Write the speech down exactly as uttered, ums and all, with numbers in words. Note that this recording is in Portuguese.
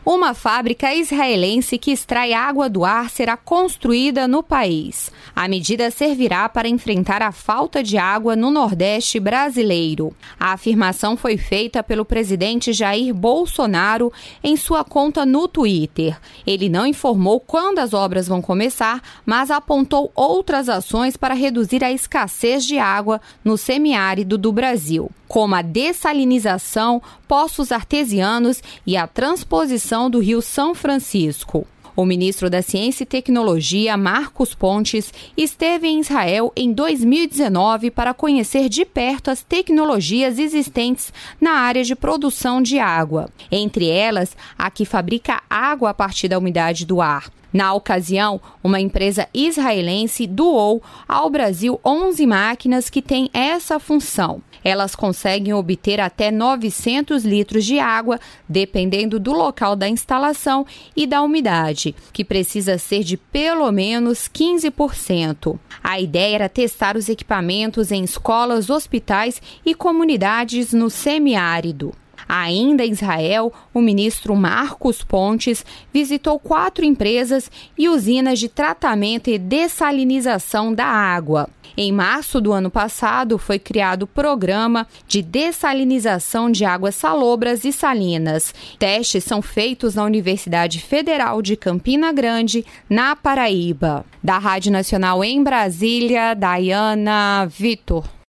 Uma fábrica israelense que extrai água do ar será construída no país. A medida servirá para enfrentar a falta de água no Nordeste brasileiro. A afirmação foi feita pelo presidente Jair Bolsonaro em sua conta no Twitter. Ele não informou quando as obras vão começar, mas apontou outras ações para reduzir a escassez de água no semiárido do Brasil, como a dessalinização, poços artesianos e a transposição do Rio São Francisco. O ministro da Ciência e Tecnologia, Marcos Pontes, esteve em Israel em dois mil e dezenove para conhecer de perto as tecnologias existentes na área de produção de água. Entre elas, a que fabrica água a partir da umidade do ar. Na ocasião, uma empresa israelense doou ao Brasil onze máquinas que têm essa função. Elas conseguem obter até novecentos litros de água, dependendo do local da instalação e da umidade, que precisa ser de pelo menos quinze por cento. A ideia era testar os equipamentos em escolas, hospitais e comunidades no semiárido. Ainda em Israel, o ministro Marcos Pontes visitou quatro empresas e usinas de tratamento e dessalinização da água. Em março do ano passado, foi criado o Programa de Dessalinização de Águas Salobras e Salinas. Testes são feitos na Universidade Federal de Campina Grande, na Paraíba. Da Rádio Nacional em Brasília, Daiana Vitor.